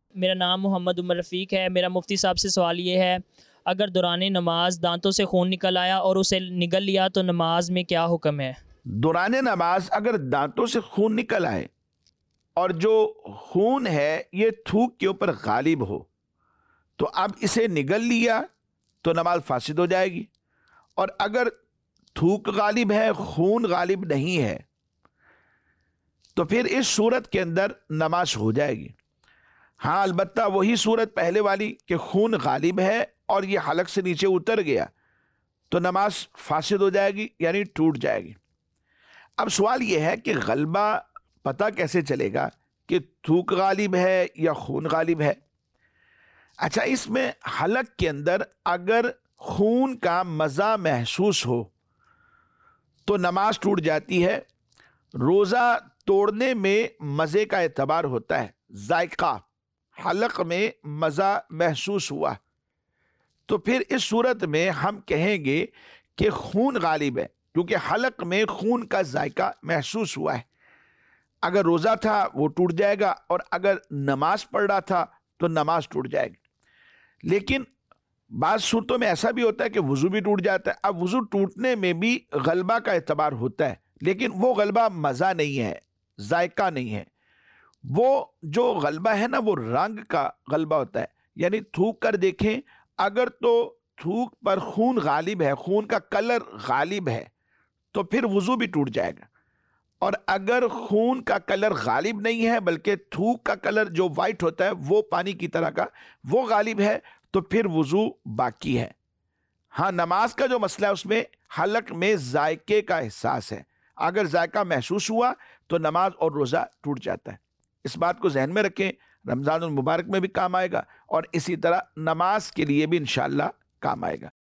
میرا نام محمد عمر رفیق ہے۔ میرا مفتی صاحب سے سوال یہ ہے، اگر دوران نماز دانتوں سے خون نکل آیا اور اسے نگل لیا تو نماز میں کیا حکم ہے؟ دوران نماز اگر دانتوں سے خون نکل آئے اور جو خون ہے یہ تھوک کے اوپر غالب ہو تو اب اسے نگل لیا تو نماز فاسد ہو جائے گی، اور اگر تھوک غالب ہے، خون غالب نہیں ہے، تو پھر اس صورت کے اندر نماز ہو جائے گی۔ ہاں البتہ وہی صورت پہلے والی کہ خون غالب ہے اور یہ حلق سے نیچے اتر گیا تو نماز فاسد ہو جائے گی، یعنی ٹوٹ جائے گی۔ اب سوال یہ ہے کہ غلبہ پتہ کیسے چلے گا کہ تھوک غالب ہے یا خون غالب ہے؟ اچھا، اس میں حلق کے اندر اگر خون کا مزہ محسوس ہو تو نماز ٹوٹ جاتی ہے۔ روزہ توڑنے میں مزے کا اعتبار ہوتا ہے، ذائقہ، حلق میں مزہ محسوس ہوا تو پھر اس صورت میں ہم کہیں گے کہ خون غالب ہے، کیونکہ حلق میں خون کا ذائقہ محسوس ہوا ہے۔ اگر روزہ تھا وہ ٹوٹ جائے گا، اور اگر نماز پڑھ رہا تھا تو نماز ٹوٹ جائے گی۔ لیکن بعض صورتوں میں ایسا بھی ہوتا ہے کہ وضو بھی ٹوٹ جاتا ہے۔ اب وضو ٹوٹنے میں بھی غلبہ کا اعتبار ہوتا ہے، لیکن وہ غلبہ مزہ نہیں ہے، ذائقہ نہیں ہے۔ وہ جو غلبہ ہے نا وہ رنگ کا غلبہ ہوتا ہے، یعنی تھوک کر دیکھیں، اگر تو تھوک پر خون غالب ہے، خون کا کلر غالب ہے تو پھر وضو بھی ٹوٹ جائے گا، اور اگر خون کا کلر غالب نہیں ہے بلکہ تھوک کا کلر جو وائٹ ہوتا ہے وہ پانی کی طرح کا وہ غالب ہے تو پھر وضو باقی ہے۔ ہاں نماز کا جو مسئلہ ہے اس میں حلق میں ذائقے کا احساس ہے، اگر ذائقہ محسوس ہوا تو نماز اور روزہ ٹوٹ جاتا ہے۔ اس بات کو ذہن میں رکھیں، رمضان المبارک میں بھی کام آئے گا اور اسی طرح نماز کے لیے بھی انشاءاللہ کام آئے گا۔